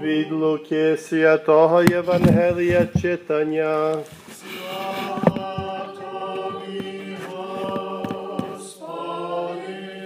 Від Луки Святого Євангелія читання. Слава Тобі, Господи,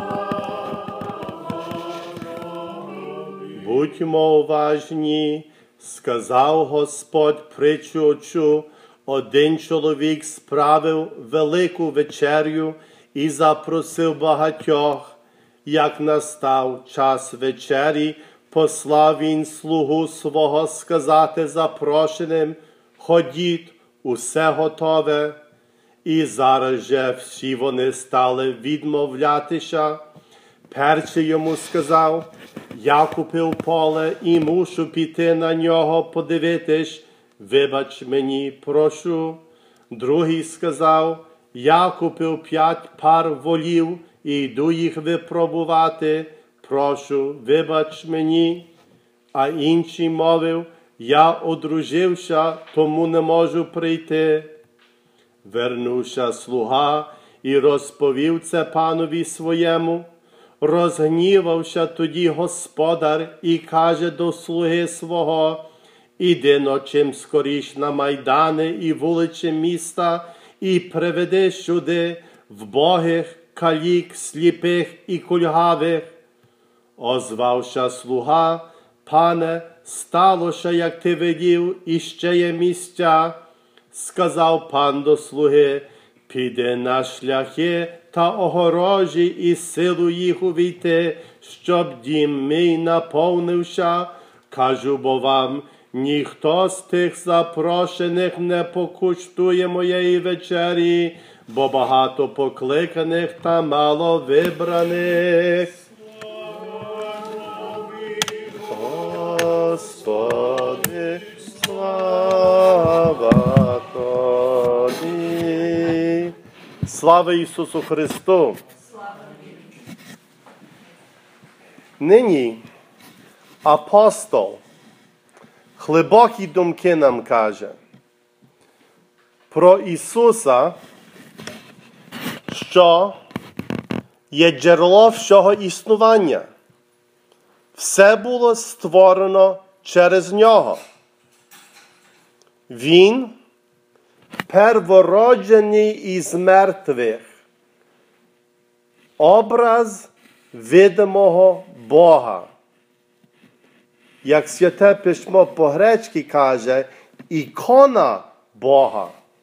слава Тобі. Будьмо уважні, сказав Господь притчу. Один чоловік справив велику вечерю і запросив багатьох. Як настав час вечері, послав він слугу свого сказати запрошеним: ходіть, усе готове. І зараз же всі вони стали відмовлятися. Перший йому сказав: я купив поле і мушу піти на нього подивитись, вибач мені, прошу. Другий сказав: я купив 5 пар волів і йду їх випробувати, прошу, вибач мені. А інший мовив: я одружився, тому не можу прийти. Вернувся слуга і розповів це панові своєму. Розгнівався тоді господар і каже до слуги свого: іди но чим скоріш на майдани і вулиці міста і приведи сюди вбогих, калік, сліпих і кульгавих. Озвався слуга: пане, сталося, як ти видів, і ще є місця. Сказав пан до слуги: піди на шляхи та огорожі і силу їх увійти, щоб дім мій наповнився. Кажу бо вам, ніхто з тих запрошених не покуштує моєї вечері, бо багато покликаних та мало вибраних. Господи, слава Тобі. Слава Ісусу Христу! Нині апостол глибокі думки нам каже про Ісуса, що є джерело всього існування. Все було створено через Нього. Він первороджений із мертвих, образ видимого Бога. Як Святе Письмо по-грецьки каже, ікона Бога.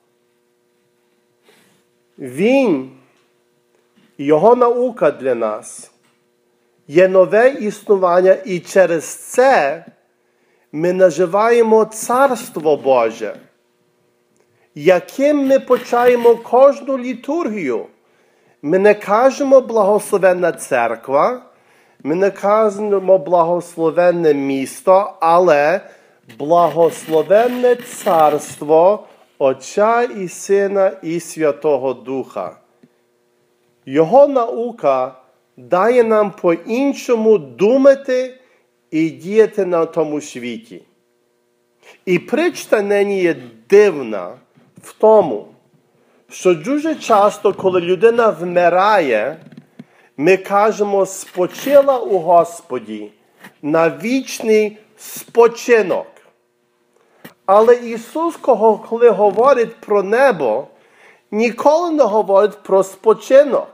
Він, його наука для нас, є нове існування, і через це ми називаємо Царство Боже, яким ми почаємо кожну літургію. Ми не кажемо благословенна церква, ми не кажемо благословенне місто, але благословенне царство Отця і Сина і Святого Духа. Його наука дає нам по-іншому думати і діяти на тому світі. І притча нині є дивна в тому, що дуже часто, коли людина вмирає, ми кажемо: спочила у Господі на вічний спочинок. Але Ісус, коли говорить про небо, ніколи не говорить про спочинок.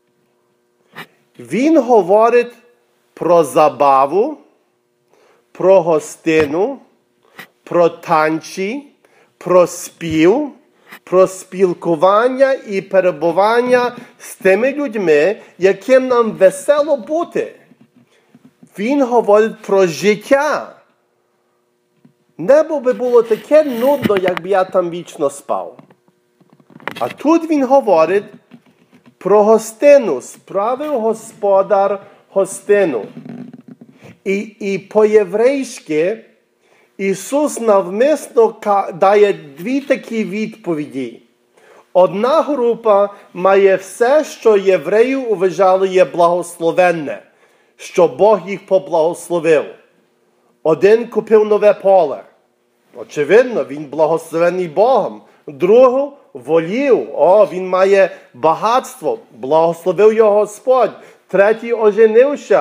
Він говорить про забаву, про гостину, про танці, про спів, про спілкування і перебування з тими людьми, яким нам весело бути. Він говорить про життя. Небо би було таке нудно, якби я там вічно спав. А тут він говорить про гостину. Справив господар гостину. І по-єврейськи Ісус навмисно дає 2 такі відповіді. Одна група має все, що євреї вважали є благословенне, що Бог їх поблагословив. Один купив нове поле. Очевидно, він благословений Богом. Другого волів. Він має багатство. Благословив його Господь. Третій оженився.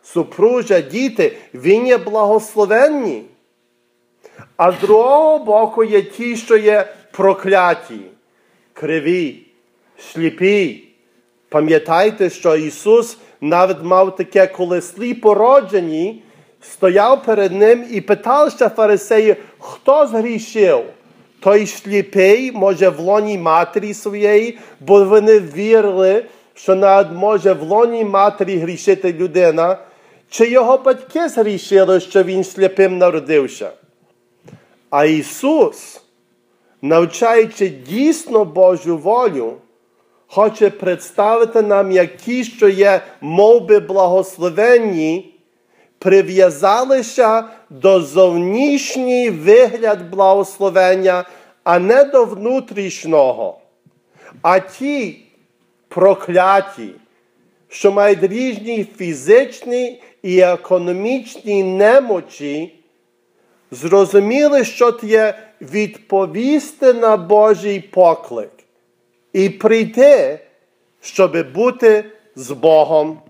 супружжя, діти, він є благословенні. А з другого боку є ті, що є прокляті, криві, сліпі. Пам'ятайте, що Ісус навіть мав таке, коли сліпороджені, стояв перед ним і питався фарисеїв, хто згрішив? Той сліпий, може, в лоні матері своєї, бо вони вірили, що навіть може в лоні матері грішити людина, чи його батьки згрішили, що він сліпим народився. А Ісус, навчаючи дійсно Божу волю, хоче представити нам, як ті, що є мовби благословенні, прив'язалися до зовнішній вигляд благословення, а не до внутрішнього. А ті прокляті, що мають різні фізичні і економічні немочі, зрозуміли, що це є відповісти на Божий поклик і прийти, щоб бути з Богом.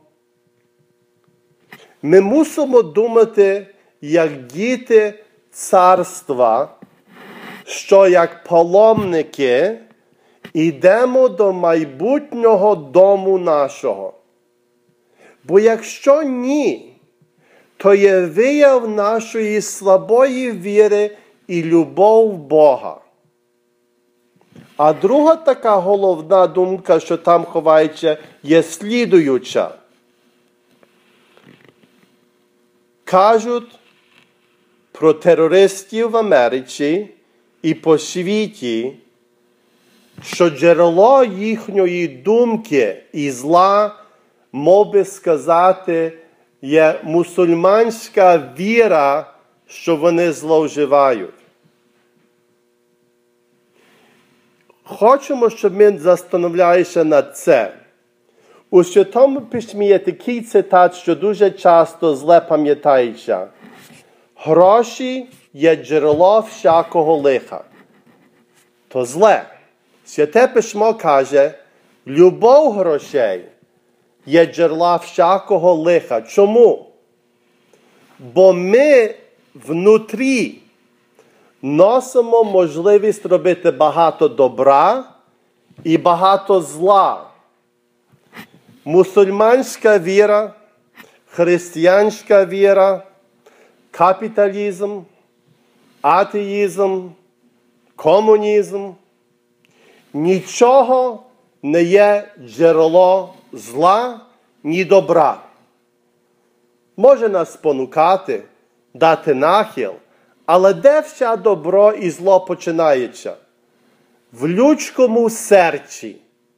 Ми мусимо думати, як діти царства, що як паломники йдемо до майбутнього дому нашого. Бо якщо ні, то є вияв нашої слабої віри і любов Бога. А друга така головна думка, що там ховається, є слідуюча. Кажуть про терористів в Америці і по світі, що джерело їхньої думки і зла, мов би сказати, є мусульманська віра, що вони зловживають. Хочемо, щоб ми застановлялися над це. У Святому Письмі є такий цитат, що дуже часто зле пам'ятається. Гроші є джерело всякого лиха. То зле. Святе Письмо каже, любов грошей є джерела всякого лиха. Чому? Бо ми внутрі носимо можливість робити багато добра і багато зла. Мусульманська віра, християнська віра, капіталізм, атеїзм, комунізм – нічого не є джерело зла, ні добра. Може нас спонукати, дати нахил, але де все добро і зло починається? В людському серці.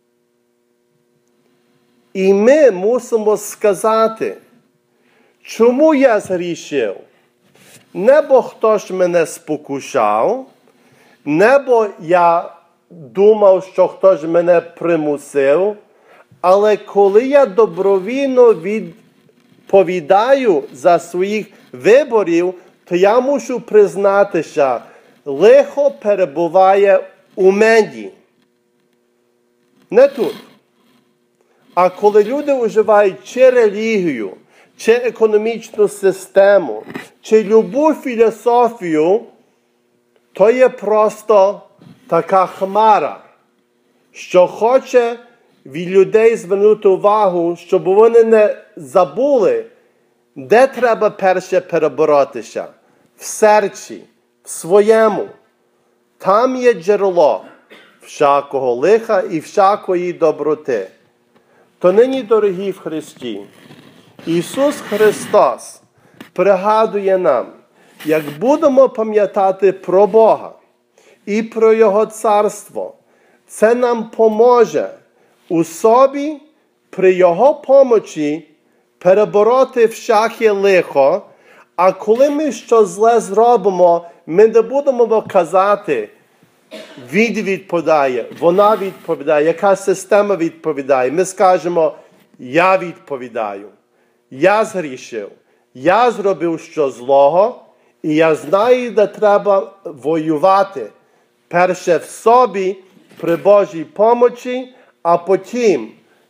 І ми мусимо сказати, чому я згрішив? Не бо хтось мене спокушав, не бо я думав, що хтось мене примусив, але коли я добровільно відповідаю за своїх виборів, то я мушу признатися, лихо перебуває у мені. Не тут. А коли люди вживають чи релігію, чи економічну систему, чи любу філософію, то є просто така хмара, що хоче від людей звернути увагу, щоб вони не забули, де треба перше переборотися. В серці, в своєму. Там є джерело всякого лиха і всякої доброти. То нині, дорогі в Христі, Ісус Христос пригадує нам, як будемо пам'ятати про Бога і про Його царство, це нам поможе у собі при Його помочі перебороти всяке лихо, а коли ми щось зле зробимо, ми не будемо казати, він відповідає, вона відповідає, яка система відповідає. Ми скажемо, я відповідаю, я згрішив, я зробив що злого, і я знаю, де треба воювати. Перше в собі, при Божій помочі, а потім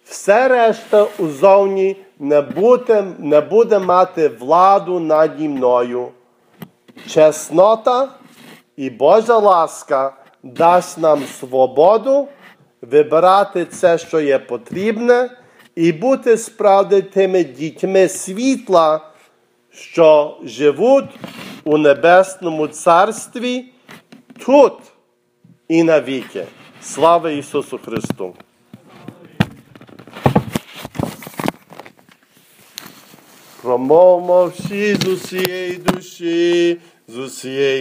Все решта узовні не буде мати владу наді мною. Чеснота і Божа ласка дасть нам свободу вибирати це, що є потрібне, і бути справді тими дітьми світла, що живуть у Небесному Царстві тут і навіки. Слава Ісусу Христу! Промовмо всі з усієї душі, з усієї